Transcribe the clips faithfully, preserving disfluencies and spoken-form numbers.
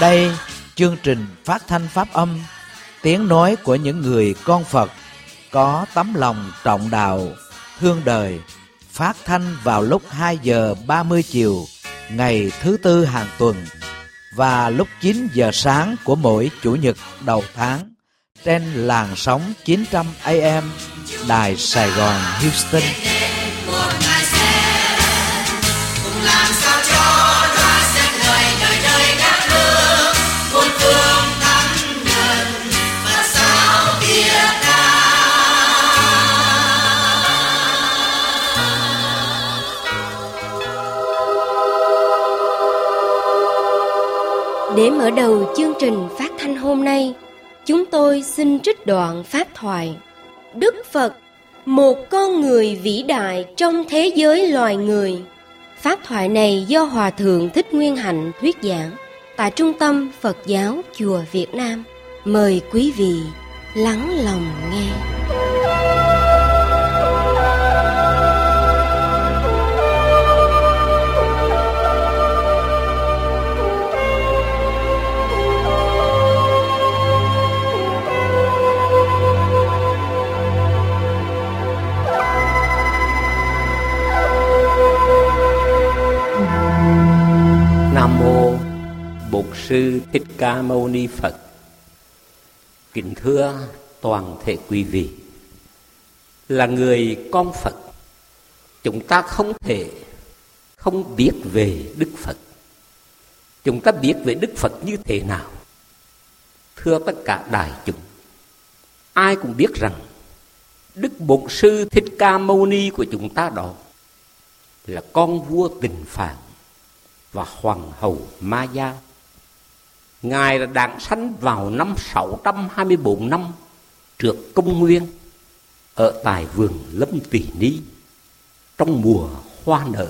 Đây, chương trình phát thanh pháp âm, tiếng nói của những người con Phật có tấm lòng trọng đạo, thương đời, phát thanh vào lúc hai giờ ba mươi chiều ngày thứ tư hàng tuần và lúc chín giờ sáng của mỗi Chủ nhật đầu tháng trên làn sóng chín trăm A M Đài Sài Gòn Houston. Để mở đầu chương trình phát thanh hôm nay, chúng tôi xin trích đoạn pháp thoại Đức Phật, một con người vĩ đại trong thế giới loài người. Pháp thoại này do Hòa Thượng Thích Nguyên Hạnh thuyết giảng tại Trung tâm Phật giáo Chùa Việt Nam. Mời quý vị lắng lòng nghe. Nam mô Bổn Sư Thích Ca Mâu Ni Phật. Kính thưa toàn thể quý vị, là người con Phật, chúng ta không thể không biết về Đức Phật. Chúng ta biết về Đức Phật như thế nào? Thưa tất cả đại chúng, ai cũng biết rằng Đức Bổn Sư Thích Ca Mâu Ni của chúng ta đó là con vua Tịnh Phạn và hoàng hậu Maya. Ngài là đản sanh vào năm sáu trăm hai mươi tư năm trước công nguyên ở tại vườn Lâm Tỷ Ni trong mùa hoa nở.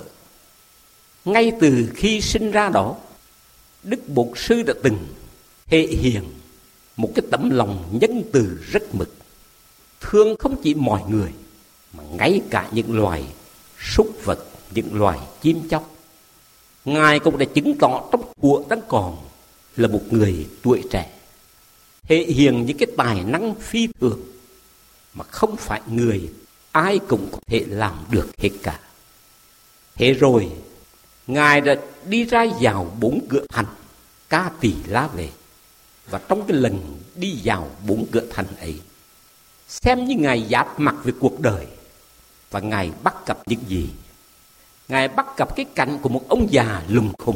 Ngay từ khi sinh ra đó, Đức Bổn Sư đã từng thể hiện một cái tấm lòng nhân từ rất mực, thương không chỉ mọi người mà ngay cả những loài súc vật, những loài chim chóc. Ngài cũng đã chứng tỏ trong cuộc đang còn là một người tuổi trẻ, thể hiện những cái tài năng phi thường mà không phải người ai cũng có thể làm được hết cả. Thế rồi Ngài đã đi ra vào bốn cửa thành Ca Tỳ La Vệ. Và trong cái lần đi vào bốn cửa thành ấy, xem như Ngài giáp mặt về cuộc đời, và Ngài bắt gặp những gì? Ngài bắt gặp cái cảnh của một ông già lùm khùng.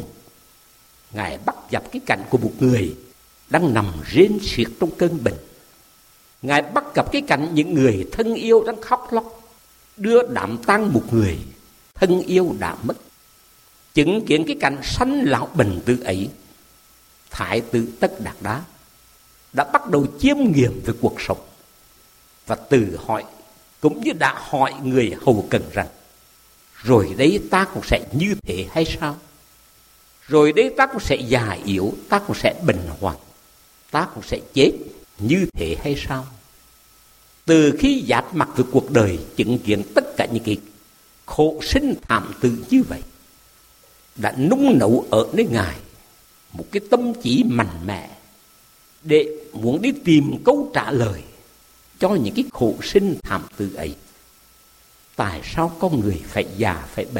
Ngài bắt gặp cái cảnh của một người đang nằm rên xiết trong cơn bệnh. Ngài bắt gặp cái cảnh những người thân yêu đang khóc lóc, đưa đám tang một người thân yêu đã mất. Chứng kiến cái cảnh sanh lão bệnh tử ấy, Thái tử Tất Đạt Đa đã bắt đầu chiêm nghiệm về cuộc sống, và tự hỏi cũng như đã hỏi người hầu cận rằng: rồi đấy ta cũng sẽ như thế hay sao? Rồi đấy ta cũng sẽ già yếu, ta cũng sẽ bệnh hoạn, ta cũng sẽ chết như thế hay sao? Từ khi giáp mặt với cuộc đời, chứng kiến tất cả những cái khổ sinh thảm tử như vậy, đã nung nấu ở nơi Ngài một cái tâm trí mạnh mẽ để muốn đi tìm câu trả lời cho những cái khổ sinh thảm tử ấy. Tại sao con người phải già phải bệnh?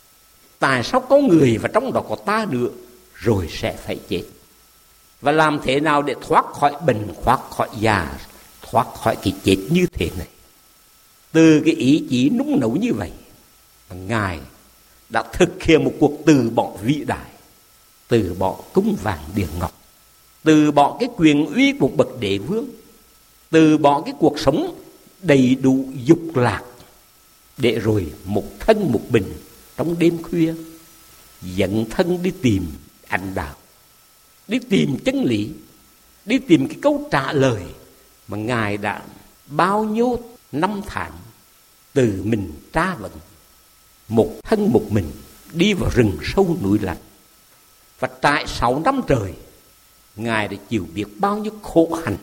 Tại sao có người và trong đó có ta nữa rồi sẽ phải chết? Và làm thế nào để thoát khỏi bệnh, thoát khỏi già, thoát khỏi cái chết như thế này? Từ cái ý chí nung nấu như vậy, Ngài đã thực hiện một cuộc từ bỏ vĩ đại, từ bỏ cung vàng điện ngọc, từ bỏ cái quyền uy của bậc đế vương, từ bỏ cái cuộc sống đầy đủ dục lạc, để rồi một thân một mình trong đêm khuya dẫn thân đi tìm ánh đạo, đi tìm chân lý, đi tìm cái câu trả lời mà Ngài đã bao nhiêu năm tháng từ mình tra vấn, một thân một mình đi vào rừng sâu núi lạnh. Và trải sáu năm trời, Ngài đã chịu biết bao nhiêu khổ hạnh.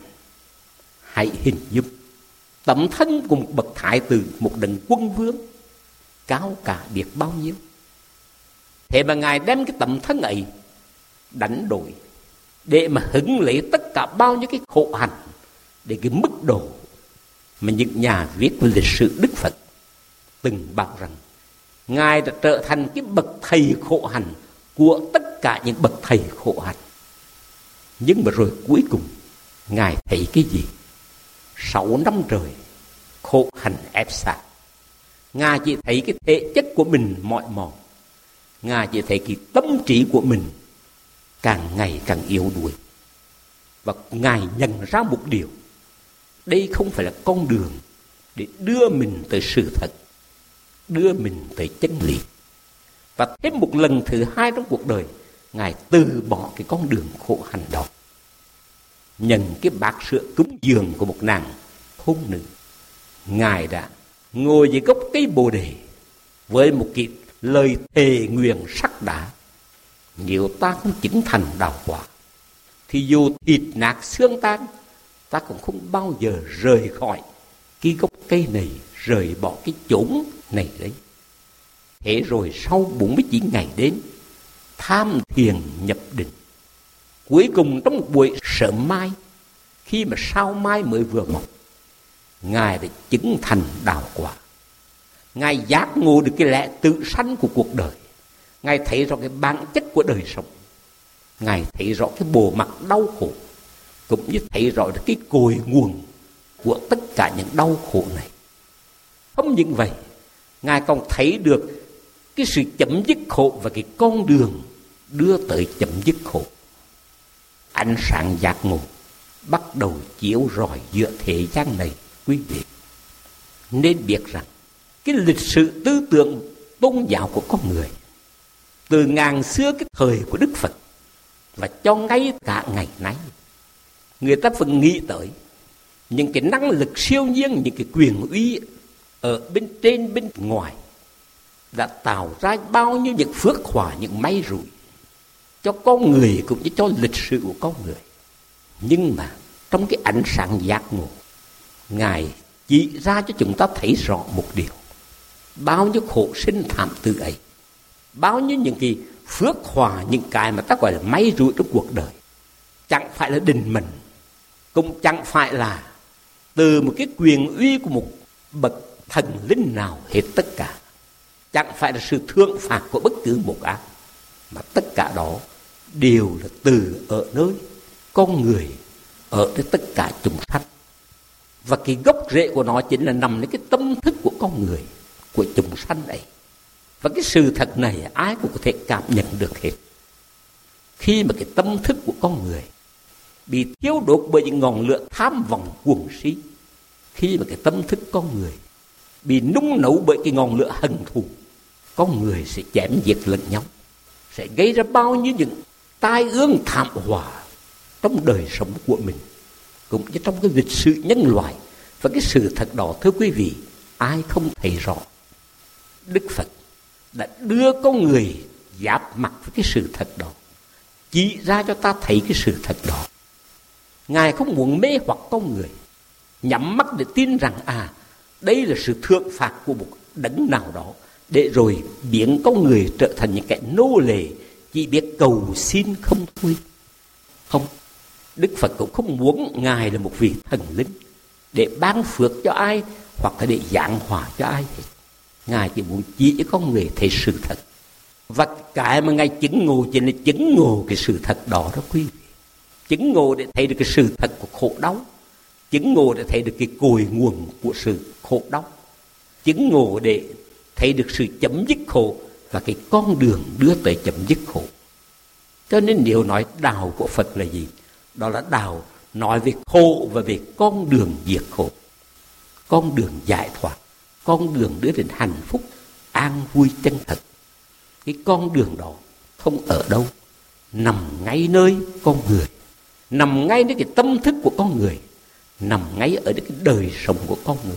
Hãy hình dung tấm thân của một bậc thái tử, một đấng quân vương cao cả biết bao nhiêu. Thế mà Ngài đem cái tấm thân ấy đánh đổi, để mà hứng lấy tất cả bao nhiêu cái khổ hạnh, để cái mức độ mà những nhà viết về lịch sử Đức Phật từng bảo rằng Ngài đã trở thành cái bậc thầy khổ hạnh của tất cả những bậc thầy khổ hạnh. Nhưng mà rồi cuối cùng Ngài thấy cái gì? Sáu năm trời khổ hạnh ép sát. Ngài chỉ thấy cái thể chất của mình mỏi mòn. Ngài chỉ thấy cái tâm trí của mình càng ngày càng yếu đuối. Và Ngài nhận ra một điều: đây không phải là con đường để đưa mình tới sự thật, đưa mình tới chân lý. Và thêm một lần thứ hai trong cuộc đời, Ngài từ bỏ cái con đường khổ hạnh đó, nhận cái bát sữa cúng dường của một nàng thôn nữ. Ngài đã ngồi dưới gốc cây bồ đề với một cái lời thề nguyện sắt đá: nếu ta không chứng thành đạo quả thì dù thịt nát xương tan, ta cũng không bao giờ rời khỏi cái gốc cây này, rời bỏ cái chốn này đấy. Thế rồi sau bốn mươi chín ngày đến tham thiền nhập định, cuối cùng trong một buổi sớm mai, khi mà sao mai mới vừa mọc, Ngài đã chứng thành đạo quả. Ngài giác ngộ được cái lẽ tự sanh của cuộc đời. Ngài thấy rõ cái bản chất của đời sống. Ngài thấy rõ cái bộ mặt đau khổ, cũng như thấy rõ được cái cội nguồn của tất cả những đau khổ này. Không những vậy, Ngài còn thấy được cái sự chấm dứt khổ và cái con đường đưa tới chấm dứt khổ. Ánh sáng giác ngộ bắt đầu chiếu rọi giữa thế gian này, quý vị. Nên biết rằng cái lịch sử tư tưởng tôn giáo của con người từ ngàn xưa cái thời của Đức Phật và cho ngay cả ngày nay, người ta vẫn nghĩ tới những cái năng lực siêu nhiên, những cái quyền uy ở bên trên bên ngoài đã tạo ra bao nhiêu những phước hỏa, những may rủi cho con người cũng như cho lịch sử của con người. Nhưng mà trong cái ánh sáng giác ngộ, Ngài chỉ ra cho chúng ta thấy rõ một điều: bao nhiêu khổ sinh thảm tử ấy, bao nhiêu những cái phước hỏa, những cái mà ta gọi là may rủi trong cuộc đời, chẳng phải là định mệnh, cũng chẳng phải là từ một cái quyền uy của một bậc thần linh nào hết tất cả, chẳng phải là sự thương phạt của bất cứ một ai, mà tất cả đó đều là từ ở nơi con người, ở nơi tất cả chúng sanh. Và cái gốc rễ của nó chính là nằmในcái tâm thức của con người, của chúng sanh ấy. Và cái sự thật này ai cũng có thể cảm nhận được hết. Khi mà cái tâm thức của con người bị thiêu đốt bởi những ngọn lửa tham vọng cuồng si, khi mà cái tâm thức con người bị nung nấu bởi cái ngọn lửa hận thù, con người sẽ chém giết lẫn nhau, sẽ gây ra bao nhiêu những tai ương thảm họa trong đời sống của mình, cũng như trong cái lịch sử nhân loại. Và cái sự thật đó, thưa quý vị, ai không thấy rõ. Đức Phật đã đưa con người giáp mặt với cái sự thật đó, chỉ ra cho ta thấy cái sự thật đó. Ngài không muốn mê hoặc con người, nhắm mắt để tin rằng à đây là sự thượng phạt của một đấng nào đó, để rồi biến con người trở thành những kẻ nô lệ chỉ biết cầu xin không thôi. Không, Đức Phật cũng không muốn Ngài là một vị thần linh để ban phước cho ai hoặc là để giảng hòa cho ai hết. Ngài chỉ muốn chỉ cho con người thấy sự thật. Và cái mà Ngài chứng ngộ chính là chứng ngộ cái sự thật đó đó quý vị. Chứng ngộ để thấy được cái sự thật của khổ đau, chứng ngộ để thấy được cái cội nguồn của sự khổ đau, chứng ngộ để thấy được sự chấm dứt khổ và cái con đường đưa tới chấm dứt khổ. Cho nên nếu nói đạo của Phật là gì? Đó là đạo nói về khổ và về con đường diệt khổ, con đường giải thoát, con đường đưa đến hạnh phúc, an vui chân thật. Cái con đường đó không ở đâu, nằm ngay nơi con người, nằm ngay nơi cái tâm thức của con người, nằm ngay ở cái đời sống của con người.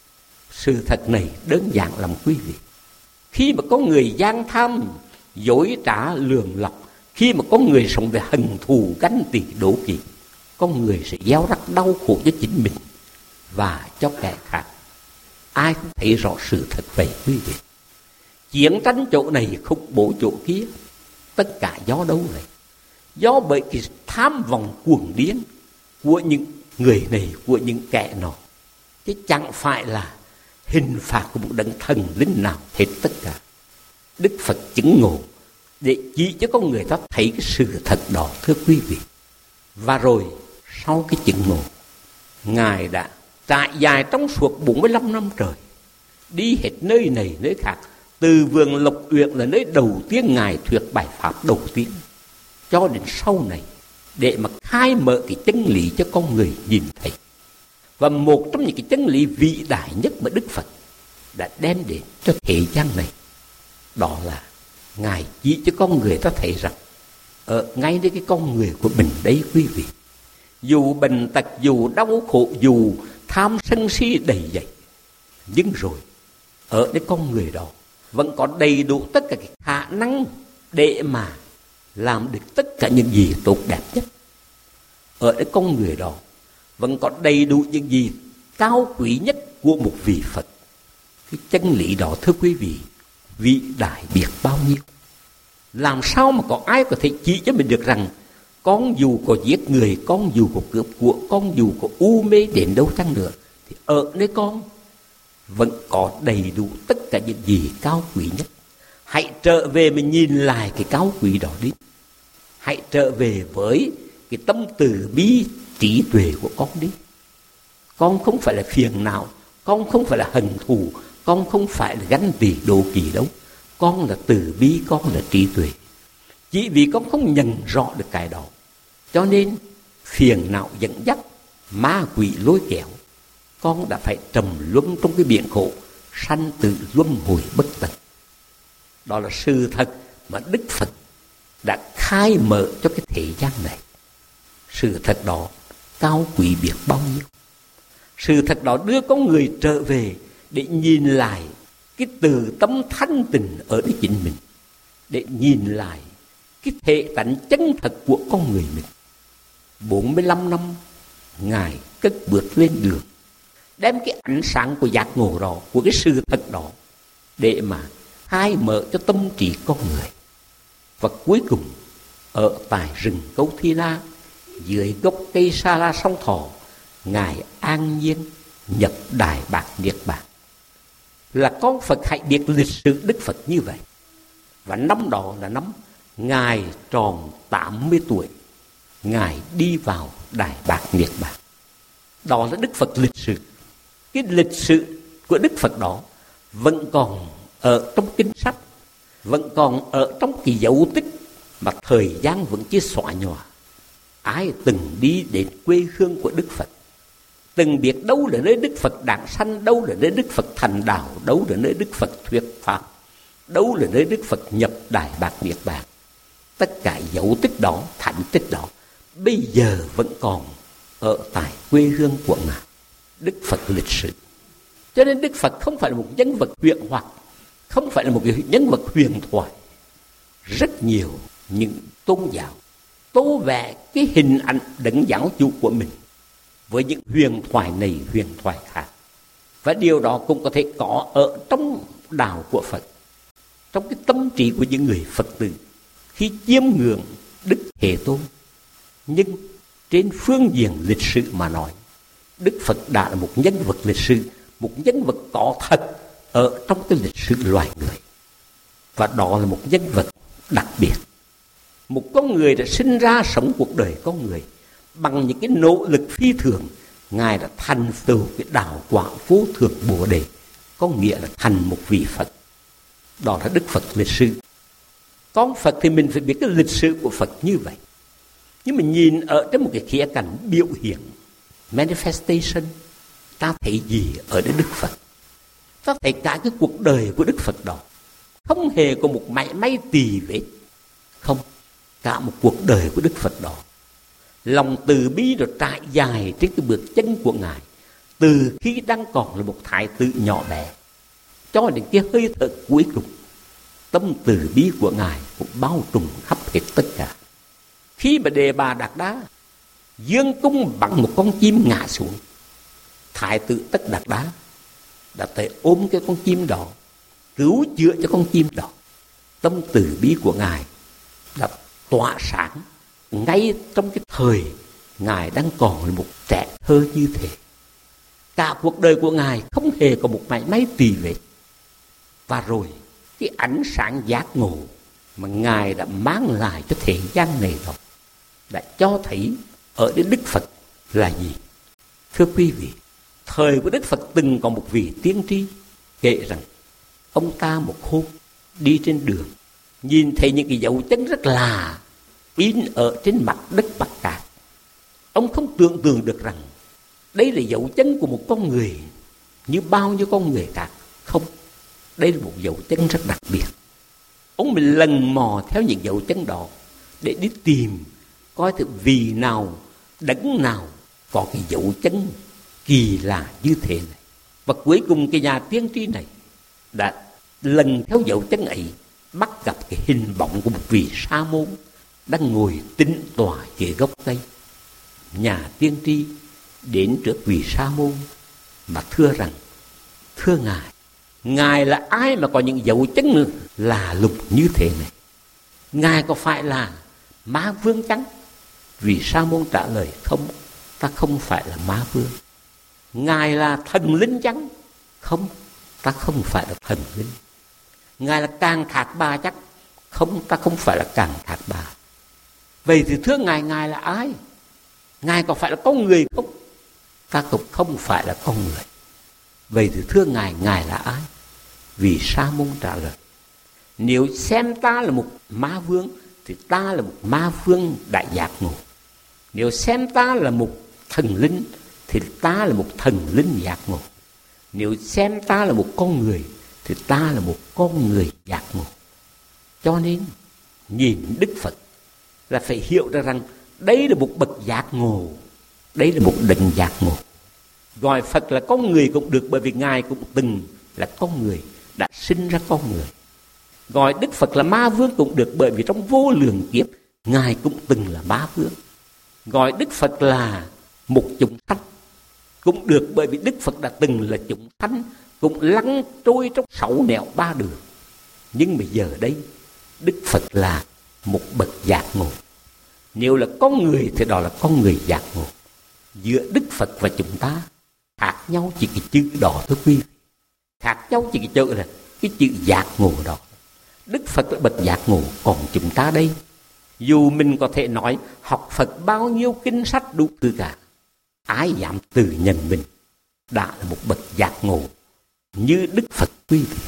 Sự thật này đơn giản lắm quý vị. Khi mà có người gian tham, dối trá, lường lọc, khi mà có người sống về hận thù, ganh tị, đố kỵ, con người sẽ gieo rắc đau khổ cho chính mình và cho kẻ khác. Ai cũng thấy rõ sự thật vậy quý vị. Chiến tranh chỗ này khủng bố chỗ kia, tất cả do đâu vậy? do bởi cái tham vọng cuồng điên của những người này, của những kẻ nọ, chứ chẳng phải là hình phạt của một đấng thần linh nào hết tất cả. Đức Phật chứng ngộ để chỉ cho con người ta thấy cái sự thật đó, thưa quý vị. Và rồi sau cái chứng ngộ, Ngài đã trải dài trong suốt bốn mươi lăm năm trời, đi hết nơi này nơi khác. Từ vườn Lộc Uyển là nơi đầu tiên Ngài thuyết bài pháp đầu tiên, cho đến sau này, để mà khai mở cái chân lý cho con người nhìn thấy. Và một trong những cái chân lý vĩ đại nhất mà Đức Phật đã đem đến cho thế gian này, đó là Ngài chỉ cho con người ta thấy rằng ở ngay nơi cái con người của mình đấy quý vị, dù bệnh tật, dù đau khổ, dù tham sân si đầy dẫy, nhưng rồi ở cái con người đó vẫn có đầy đủ tất cả cái khả năng để mà làm được tất cả những gì tốt đẹp nhất. Ở cái con người đó vẫn có đầy đủ những gì cao quý nhất của một vị Phật. Cái chân lý đó thưa quý vị, vĩ đại biết bao nhiêu. Làm sao mà có ai có thể chỉ cho mình được rằng con dù có giết người, con dù có cướp của, con dù có u mê đến đâu chăng nữa, thì ở nơi con vẫn có đầy đủ tất cả những gì cao quý nhất. Hãy trở về mà nhìn lại cái cao quý đó đi. Hãy trở về với cái tâm từ bi trí tuệ của con đi. Con không phải là phiền não, con không phải là hận thù, con không phải là ganh tị đố kỵ đâu. Con là từ bi, con là trí tuệ. Chỉ vì con không nhận rõ được cái đó, cho nên phiền não dẫn dắt, ma quỷ lôi kéo, con đã phải trầm luân trong cái biển khổ, sanh tử luân hồi bất tận. Đó là sự thật mà Đức Phật đã khai mở cho cái thế gian này. Sự thật đó cao quý biết bao nhiêu. Sự thật đó đưa con người trở về để nhìn lại cái từ tâm thanh tịnh ở đấy chính mình, để nhìn lại cái thể tánh chân thật của con người mình. bốn mươi lăm năm Ngài cất bước lên đường, đem cái ánh sáng của giác ngộ đó, của cái sự thật đó, để mà khai mở cho tâm trí con người. Và cuối cùng ở tại rừng Câu Thi La, dưới gốc cây sa la song Thọ, Ngài an nhiên nhập Đại Bát Niết Bàn. Là con Phật hãy biết lịch sử Đức Phật như vậy. Và năm đó là năm Ngài tròn tám mươi tuổi, Ngài đi vào Đại Bát Niết Bàn. Đó là Đức Phật lịch sử. Cái lịch sử của Đức Phật đó vẫn còn ở trong kinh sách, vẫn còn ở trong cái dấu tích mà thời gian vẫn chưa xóa nhòa. Ai từng đi đến quê hương của Đức Phật, từng biết đâu là nơi Đức Phật đản sanh, đâu là nơi Đức Phật thành đạo, đâu là nơi Đức Phật thuyết pháp, đâu là nơi Đức Phật nhập Đại Bát Niết Bàn. Tất cả dấu tích đó, thánh tích đó, bây giờ vẫn còn ở tại quê hương của Ngài, Đức Phật lịch sử. Cho nên Đức Phật không phải là một nhân vật huyền hoặc, không phải là một nhân vật huyền thoại. Rất nhiều những tôn giáo tô vẽ cái hình ảnh đấng giáo chủ của mình với những huyền thoại này huyền thoại khác. Và điều đó cũng có thể có ở trong đạo của Phật, trong cái tâm trí của những người Phật tử khi chiêm ngưỡng Đức Thế Tôn. Nhưng trên phương diện lịch sử mà nói, Đức Phật đã là một nhân vật lịch sử, một nhân vật có thật ở trong cái lịch sử loài người. Và đó là một nhân vật đặc biệt. Một con người đã sinh ra sống cuộc đời con người bằng những cái nỗ lực phi thường. Ngài đã thành tựu cái đạo quả vô thượng Bồ Đề, có nghĩa là thành một vị Phật. Đó là Đức Phật lịch sử. Con Phật thì mình phải biết cái lịch sử của Phật như vậy. Nhưng mà nhìn ở trên một cái khía cạnh biểu hiện, manifestation, ta thấy gì ở đây Đức Phật? Ta thấy cả cái cuộc đời của Đức Phật đó không hề có một mảy may tì vết. Không, cả một cuộc đời của Đức Phật đó, lòng từ bi được trải dài trên cái bước chân của Ngài, từ khi đang còn là một thái tử nhỏ bé cho đến cái hơi thở cuối cùng. Tâm từ bi của Ngài cũng bao trùm khắp hết tất cả. Khi mà Đề Bà Đạt Đa dương cung bắn một con chim ngã xuống, thái tử Tất Đạt Đa đã tới ôm cái con chim đó, cứu chữa cho con chim đó. Tâm từ bi của Ngài đã tỏa sáng ngay trong cái thời Ngài đang còn là một trẻ thơ như thế. Cả cuộc đời của Ngài không hề có một mảy may tì vết. Và rồi cái ánh sáng giác ngộ mà Ngài đã mang lại cho thế gian này đó đã cho thấy ở đến Đức Phật là gì. Thưa quý vị, thời của Đức Phật từng có một vị tiên tri kể rằng ông ta một hôm đi trên đường, nhìn thấy những cái dấu chân rất lạ in ở trên mặt đất Bắc Cạn. Ông không tưởng tượng được rằng đây là dấu chân của một con người như bao nhiêu con người khác. Không, đây là một dấu chân rất đặc biệt. Ông mình lần mò theo những dấu chân đó để đi tìm coi thử vì nào, đấng nào có cái dấu chân kỳ lạ như thế này. Và cuối cùng cái nhà tiên tri này đã lần theo dấu chân ấy bắt gặp cái hình bóng của một vị sa môn đang ngồi tĩnh tọa dưới gốc cây. Nhà tiên tri đến trước vị sa môn mà thưa rằng: thưa Ngài, Ngài là ai mà có những dấu chân lạ lùng như thế này? Ngài có phải là ma vương chăng? Vị sa môn trả lời: không, ta không phải là ma vương. Ngài là thần linh chăng? Không, ta không phải là thần linh. Ngài là Càng Thạc Bà chắc? Không, ta không phải là Càng Thạc Bà. Vậy thì thưa Ngài, Ngài là ai? Ngài có phải là con người không? Ta cũng không phải là con người. Vậy thì thưa Ngài, Ngài là ai? Vị sa môn trả lời: nếu xem ta là một ma vương thì ta là một ma vương đại giác ngộ. Nếu xem ta là một thần linh thì ta là một thần linh giác ngộ. Nếu xem ta là một con người thì ta là một con người giác ngộ. Cho nên nhìn Đức Phật là phải hiểu ra rằng đây là một bậc giác ngộ, đây là một đấng giác ngộ. Gọi Phật là con người cũng được, bởi vì Ngài cũng từng là con người, đã sinh ra con người. Gọi Đức Phật là ma vương cũng được, bởi vì trong vô lượng kiếp Ngài cũng từng là ma vương. Gọi Đức Phật là một chúng sanh cũng được, bởi vì Đức Phật đã từng là chúng sanh, cũng lăn trôi trong sáu nẻo ba đường. Nhưng mà giờ đây Đức Phật là một bậc giác ngộ. Nếu là con người thì đó là con người giác ngộ. Giữa Đức Phật và chúng ta khác nhau chỉ cái chữ đó thôi quý vị. Khác nhau chỉ cái chữ là cái chữ giác ngộ đó. Đức Phật là bậc giác ngộ, còn chúng ta đây, dù mình có thể nói học Phật bao nhiêu kinh sách đủ thứ cả, ai dám tự nhận mình đã là một bậc giác ngộ như Đức Phật quý vị.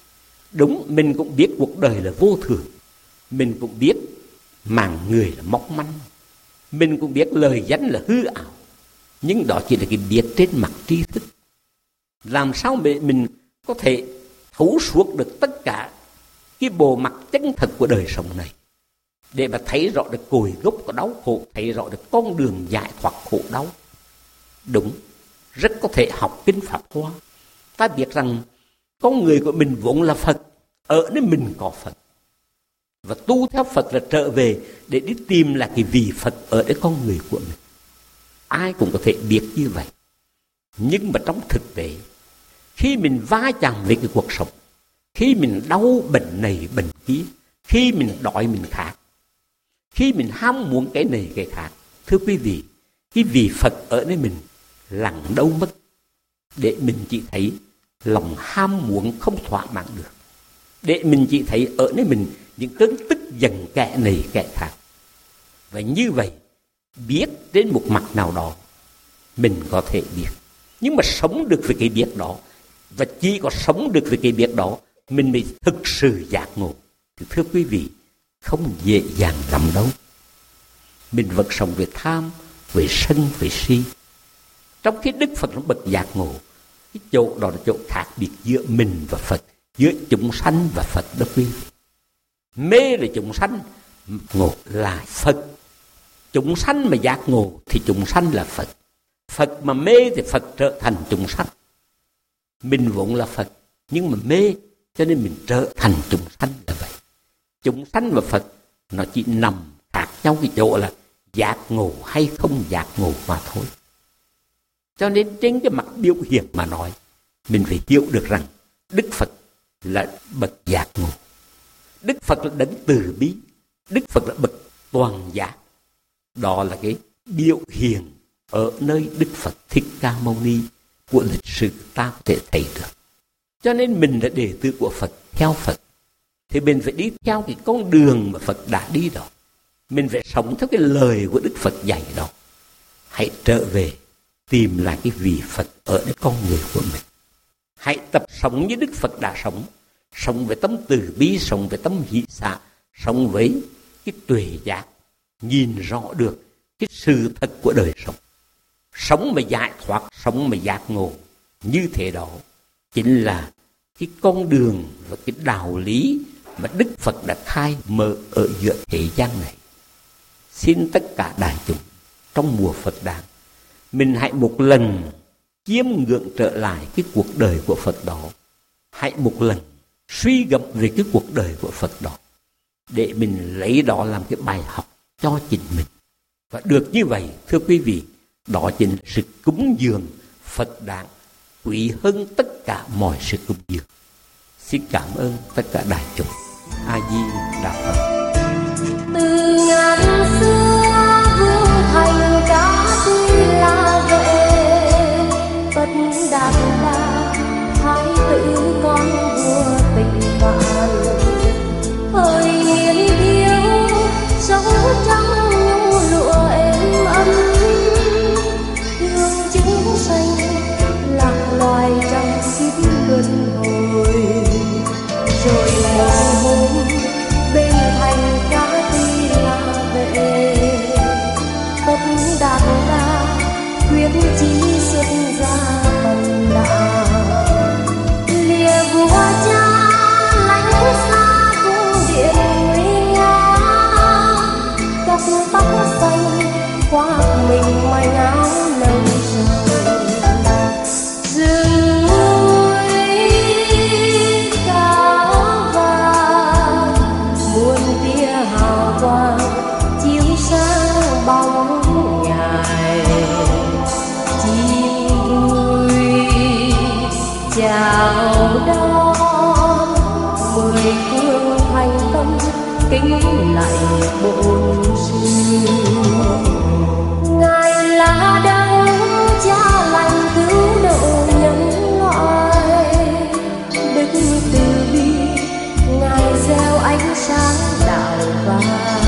Đúng, mình cũng biết cuộc đời là vô thường, mình cũng biết mạng người là mong manh, mình cũng biết lời danh là hư ảo, nhưng đó chỉ là cái biết trên mặt tri thức. Làm sao để mình có thể thấu suốt được tất cả cái bộ mặt chân thật của đời sống này, để mà thấy rõ được cội gốc của đau khổ, thấy rõ được con đường giải thoát khổ đau. Đúng, rất có thể học kinh Pháp Hoa, ta biết rằng con người của mình vốn là Phật, ở nơi mình có Phật, và tu theo Phật là trở về để đi tìm là cái vị Phật ở nơi con người của mình. Ai cũng có thể biết như vậy. Nhưng mà trong thực tế, khi mình va chạm với cái cuộc sống, khi mình đau bệnh này bệnh kia, khi mình đói mình khát, khi mình ham muốn cái này cái khác, thưa quý vị, cái vị Phật ở nơi mình lặng đâu mất, để mình chỉ thấy lòng ham muốn không thỏa mãn được, để mình chỉ thấy ở nơi mình những cơn tức giận kẻ này kẻ khác. Và như vậy, biết đến một mặt nào đó mình có thể biết, nhưng mà sống được với cái biết đó, và chỉ có sống được với cái biết đó mình mới thực sự giác ngộ. Thì thưa quý vị, không dễ dàng lắm đâu. Mình vẫn sống về tham, về sân, về si. Trong khi Đức Phật nó bậc giác ngộ, cái chỗ đó là chỗ khác biệt giữa mình và Phật, giữa chúng sanh và Phật đó quý vị. Mê là chúng sanh, ngộ là Phật. Chúng sanh mà giác ngộ thì chúng sanh là Phật. Phật mà mê thì Phật trở thành chúng sanh. Mình vốn là Phật, nhưng mà mê cho nên mình trở thành chúng sanh là vậy. Chúng sanh và Phật nó chỉ nằm khác nhau cái chỗ là giác ngộ hay không giác ngộ mà thôi. Cho nên trên cái mặt biểu hiện mà nói, mình phải hiểu được rằng Đức Phật là bậc giác ngộ. Đức Phật là đấng từ bi, Đức Phật là bậc toàn giác. Đó là cái biểu hiện ở nơi Đức Phật Thích Ca Mâu Ni của lịch sử ta có thể thấy được. Cho nên mình là đệ tử của Phật, theo Phật, thì mình phải đi theo cái con đường mà Phật đã đi đó. Mình phải sống theo cái lời của Đức Phật dạy đó. Hãy trở về tìm lại cái vị Phật ở nơi con người của mình. Hãy tập sống như Đức Phật đã sống. Sống với tâm từ bi, sống với tâm hỷ xả, sống với cái tuệ giác, nhìn rõ được cái sự thật của đời sống. Sống mà giải thoát, sống mà giác ngộ. Như thế đó chính là cái con đường và cái đạo lý mà Đức Phật đã khai mở ở giữa thế gian này. Xin tất cả đại chúng trong mùa Phật đản, mình hãy một lần chiêm ngưỡng trở lại cái cuộc đời của Phật đó. Hãy một lần suy gẫm về cái cuộc đời của Phật đó, để mình lấy đó làm cái bài học cho chính mình. Và được như vậy, thưa quý vị, đó chính là sự cúng dường Phật đản quý hơn tất cả mọi sự cúng dường. Xin cảm ơn tất cả đại chúng. A Di Đà Phật. Từ ngàn xưa vương thành đã tuy là vệ, tất đạt là thái tử con vua tình vạn. Thời niên thiếu sống trắng nhung lụa êm ấm, thương chúng sanh lạc loài trong kiếp luân hồi. Rồi một hôm bên thành cá tuy là vệ, tất đạt đa quyết chí xuất ra tận đạo. Lìa vua cha lánh xa cung điện nguy nga, cắt tóc xanh khoác mình manh áo nâu trời. Rừng núi cao vàng muôn tia hào quang chiếu sáng bóng ngài. Chim vui chào đón mười phương thành tâm kính lạy bổn sư. Ngài là đấng cha lành cứu độ nhân loại, đức từ bi ngài gieo ánh sáng đạo vàng.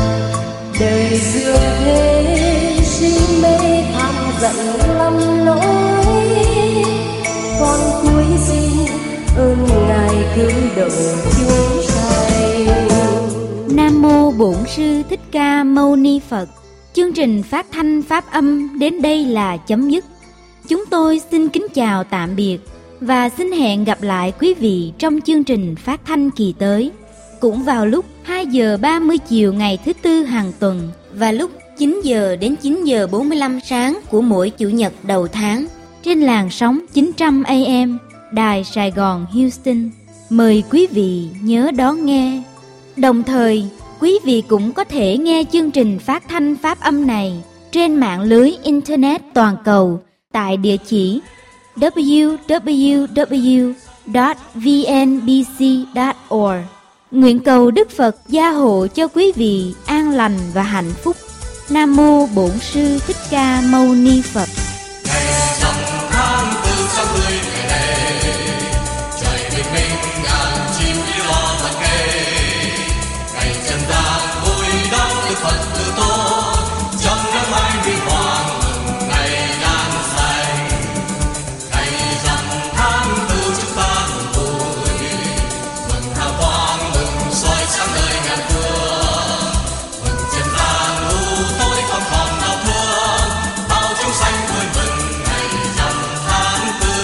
Đời dương thế sinh mê tham giận lầm lỗi, con cuối xin ơn ngài cứu độ chúng sanh. Nam mô Bổn Sư Thích Ca Mâu Ni Phật. Chương trình phát thanh pháp âm đến đây là chấm dứt. Chúng tôi xin kính chào tạm biệt và xin hẹn gặp lại quý vị trong chương trình phát thanh kỳ tới, cũng vào lúc hai giờ ba mươi chiều ngày thứ tư hàng tuần và lúc chín giờ đến chín giờ bốn mươi lăm sáng của mỗi chủ nhật đầu tháng trên làn sóng chín trăm A M Đài Sài Gòn Houston. Mời quý vị nhớ đón nghe. Đồng thời, quý vị cũng có thể nghe chương trình phát thanh pháp âm này trên mạng lưới Internet toàn cầu tại địa chỉ w w w chấm v n b c chấm org. Nguyện cầu Đức Phật gia hộ cho quý vị an lành và hạnh phúc. Nam mô Bổn Sư Thích Ca Mâu Ni Phật. Ngày rằm tháng tư sáu mươi ngày này, trời bình minh ngàn chim đi lo mặt cây. Ngày trần gian vui đón Đức Phật từ tôn, trong năm mai huy hoàng mừng ngày đan xanh. Ngày rằm tháng tư chúng ta mừng vui, mừng hào quang mừng soi sáng đời ngàn phương. Mừng trần gian u tối không còn đau thương, bao chúng sanh vui mừng ngày rằm tháng tư.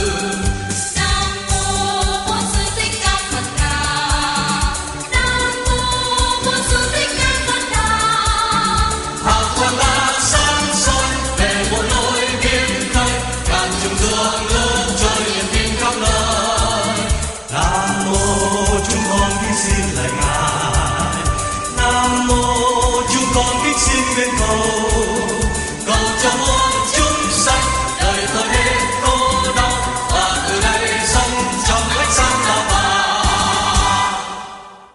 Nam mô Bổn Sư Thích Ca Phật Đà. Nam mô Bổn Sư Thích Ca Phật Đà. Hào quang đã sáng soi về một lối biên khơi, ngàn chúng dương nước trôi niềm tin khắp nơi. Nam mô chúng con kính xin lạy ngài, Nam mô chúng con kính xin nguyện cầu.